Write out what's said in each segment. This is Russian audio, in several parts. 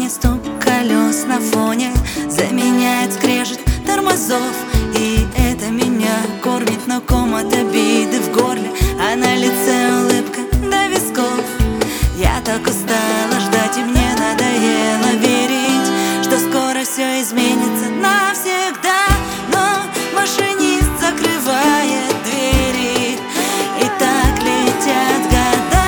не стук колес на фоне заменяет скрежет тормозов. И это меня кормит, но ком от обиды в горле, а на лице улыбка до висков. Я так устала ждать, и мне надоело верить, что скоро все изменится навсегда. Но машинист закрывает двери, и так летят года.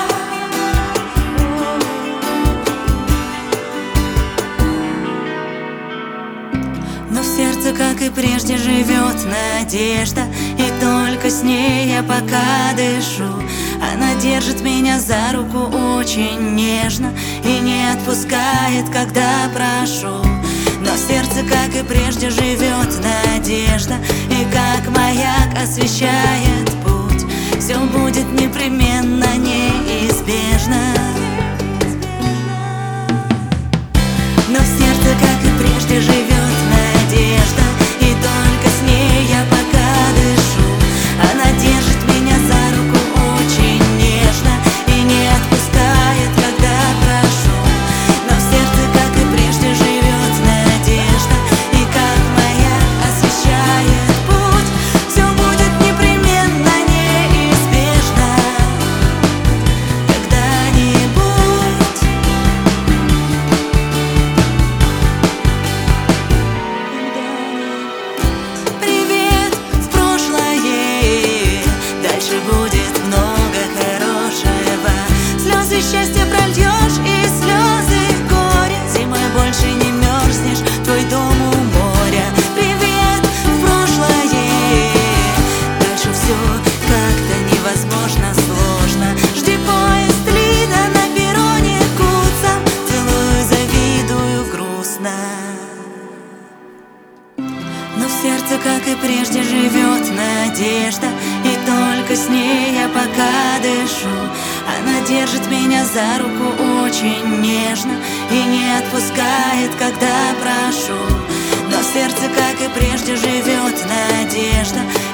Но в сердце, как и прежде, живет надежда, и только с ней я пока дышу. Она держит меня за руку очень нежно и не отпускает, когда прошу. Но в сердце, как и прежде, живет надежда, и как маяк освещает путь. Все будет непременно, неизбежно. Но в сердце, как и прежде, живет надежда, и только с ней я пока дышу. Она держит меня за руку очень нежно и не отпускает, когда прошу. Но в сердце, как и прежде, живет надежда, и как маяк освещает путь. Все будет непременно, неизбежно когда-нибудь. Привет в прошлое, дальше будет много хорошего. Слезы счастья прольешь и слезы горя. Зимой больше не мерзнешь, твой дом у моря. Привет в прошлое, дальше все как-то невозможно сложно. Жди поезд Лида на перроне куцам, целую, завидую грустно. Но в сердце, как и прежде, живет надежда, и только с ней я пока дышу. Она держит меня за руку очень нежно и не отпускает, когда прошу. Но в сердце, как и прежде, живет надежда,